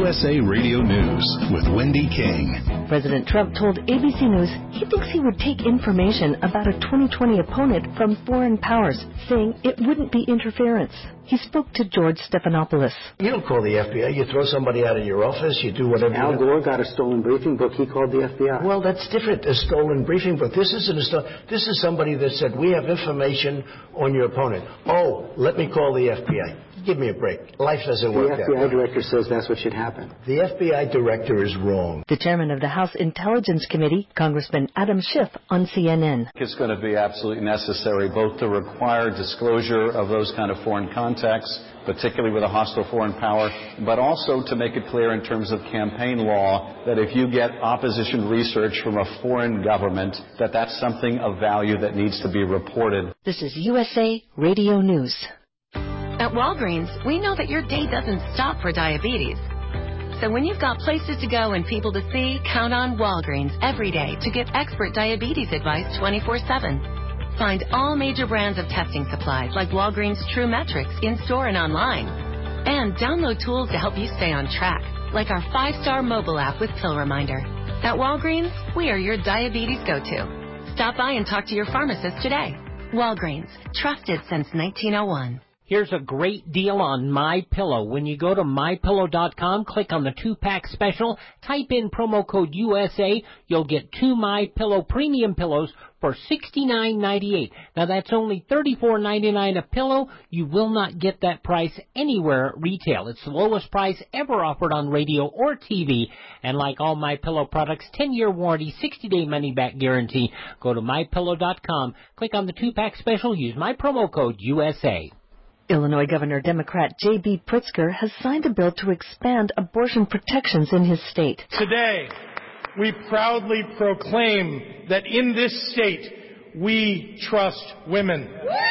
USA Radio News with Wendy King. President Trump told ABC News he thinks he would take information about a 2020 opponent from foreign powers, saying it wouldn't be interference. He spoke to George Stephanopoulos. You don't call the FBI. You throw somebody out of your office. You do whatever. Al Gore got a stolen briefing book. He called the FBI. Well, that's different. A stolen briefing book. This isn't a stolen. This is somebody that said, we have information on your opponent. Oh, let me call the FBI. Give me a break. Life doesn't work that way. The FBI director says that's what should happen. The FBI director is wrong. The chairman of the House Intelligence Committee, Congressman Adam Schiff, on CNN. It's going to be absolutely necessary both to require disclosure of those kind of foreign contacts, particularly with a hostile foreign power, but also to make it clear in terms of campaign law that if you get opposition research from a foreign government, that that's something of value that needs to be reported. This is USA Radio News. At Walgreens, we know that your day doesn't stop for diabetes. So when you've got places to go and people to see, count on Walgreens every day to get expert diabetes advice 24/7. Find all major brands of testing supplies like Walgreens True Metrics in-store and online. And download tools to help you stay on track, like our 5-star mobile app with Pill Reminder. At Walgreens, we are your diabetes go-to. Stop by and talk to your pharmacist today. Walgreens, trusted since 1901. Here's a great deal on MyPillow. When you go to MyPillow.com, click on the 2-pack special, type in promo code USA, you'll get 2 MyPillow premium pillows for $69.98. Now that's only $34.99 a pillow. You will not get that price anywhere at retail. It's the lowest price ever offered on radio or TV. And like all MyPillow products, 10-year warranty, 60-day money-back guarantee. Go to MyPillow.com, click on the 2-pack special, use my promo code USA. Illinois Governor Democrat J.B. Pritzker has signed a bill to expand abortion protections in his state. Today, we proudly proclaim that in this state, we trust women.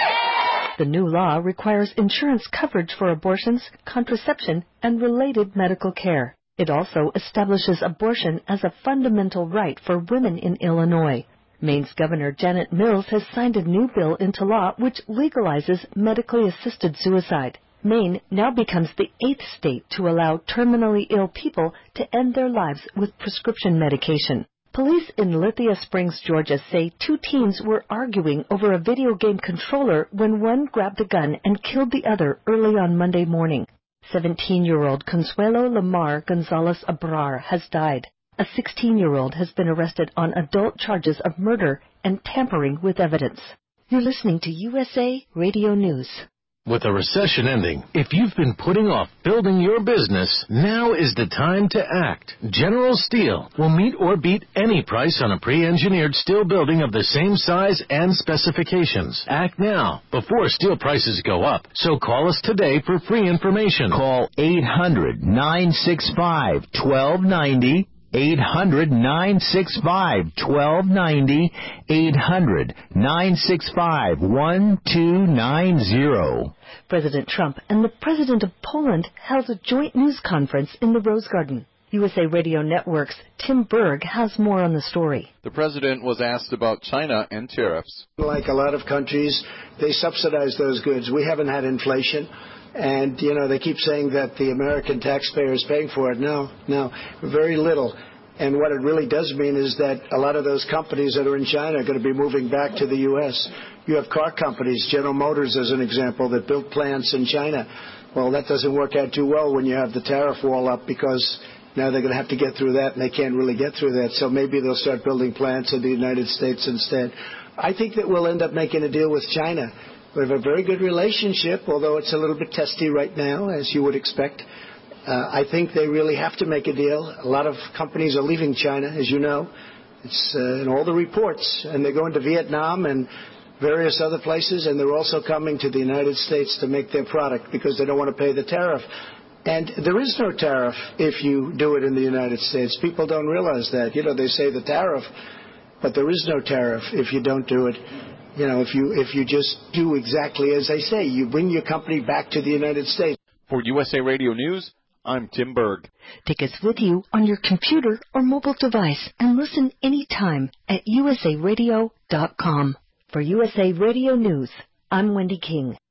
The new law requires insurance coverage for abortions, contraception, and related medical care. It also establishes abortion as a fundamental right for women in Illinois. Maine's Governor Janet Mills has signed a new bill into law which legalizes medically assisted suicide. Maine now becomes the 8th state to allow terminally ill people to end their lives with prescription medication. Police in Lithia Springs, Georgia say 2 teens were arguing over a video game controller when one grabbed a gun and killed the other early on Monday morning. 17-year-old Consuelo Lamar Gonzalez Abrar has died. A 16-year-old has been arrested on adult charges of murder and tampering with evidence. You're listening to USA Radio News. With a recession ending, if you've been putting off building your business, now is the time to act. General Steel will meet or beat any price on a pre-engineered steel building of the same size and specifications. Act now, before steel prices go up. So call us today for free information. Call 800-965-1290. 800-965-1290, 800-965-1290. President Trump and the President of Poland held a joint news conference in the Rose Garden. USA Radio Network's Tim Berg has more on the story. The president was asked about China and tariffs. Like a lot of countries, they subsidize those goods. We haven't had inflation. And, they keep saying that the American taxpayer is paying for it. No, very little. And what it really does mean is that a lot of those companies that are in China are going to be moving back to the U.S. You have car companies, General Motors as an example, that built plants in China. Well, that doesn't work out too well when you have the tariff wall up because now they're going to have to get through that, and they can't really get through that. So maybe they'll start building plants in the United States instead. I think that we'll end up making a deal with China. We have a very good relationship, although it's a little bit testy right now, as you would expect. I think they really have to make a deal. A lot of companies are leaving China, as you know. It's in all the reports. And they're going to Vietnam and various other places, and they're also coming to the United States to make their product because they don't want to pay the tariff. And there is no tariff if you do it in the United States. People don't realize that. They say the tariff, but there is no tariff if you don't do it. If you just do exactly as they say, you bring your company back to the United States. For USA Radio News, I'm Tim Berg. Take us with you on your computer or mobile device and listen anytime at usaradio.com. For USA Radio News, I'm Wendy King.